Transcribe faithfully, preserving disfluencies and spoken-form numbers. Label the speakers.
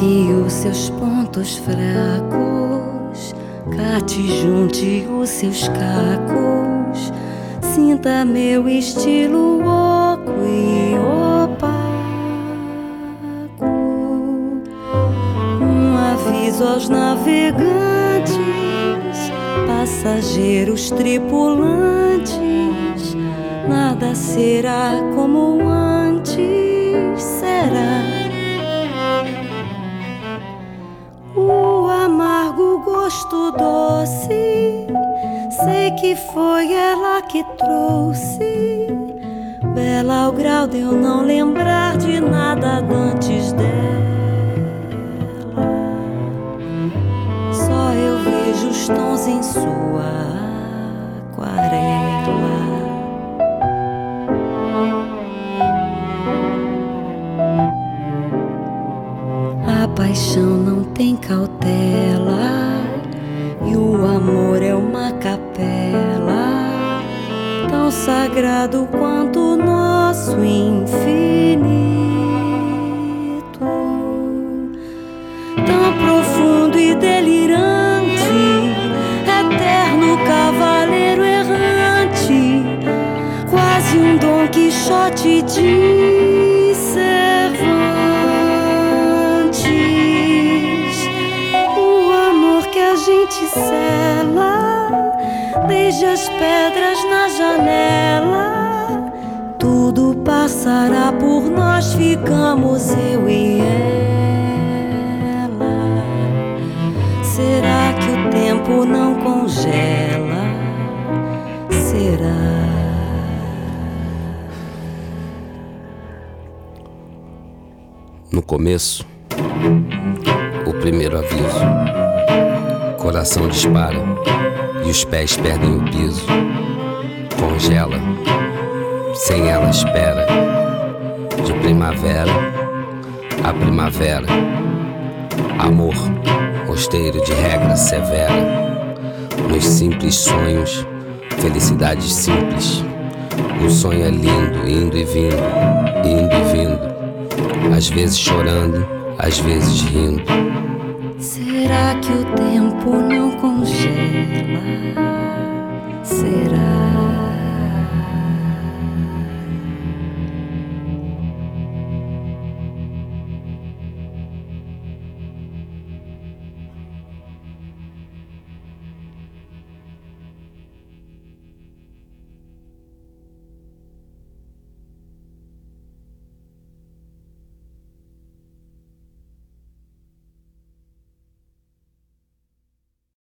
Speaker 1: Pegue os seus pontos fracos, cate e junte os seus cacos, sinta meu estilo oco e opaco. Um aviso aos navegantes, passageiros tripulantes: nada será como antes será. O amargo gosto doce, sei que foi ela que trouxe. Bela ao grau de eu não lembrar de nada dantes dela. Só eu vejo os tons em sua aquarela. A paixão não tem cautela e o amor é uma capela, tão sagrado quanto o nosso infinito, tão profundo e delirante, eterno cavaleiro errante, quase um Dom Quixote de Cervantes. O amor que a gente sela desde as pedras na janela, tudo passará por nós, ficamos eu e ela. Será que o tempo não congela? Será?
Speaker 2: No começo, o primeiro aviso: coração dispara e os pés perdem o piso. Congela, sem ela espera, de primavera a primavera. Amor, mosteiro de regra severa. Nos simples sonhos, felicidade simples. O sonho é lindo, indo e vindo, indo e vindo. Às vezes chorando, às vezes rindo.
Speaker 1: Será que o tempo não congela? Será?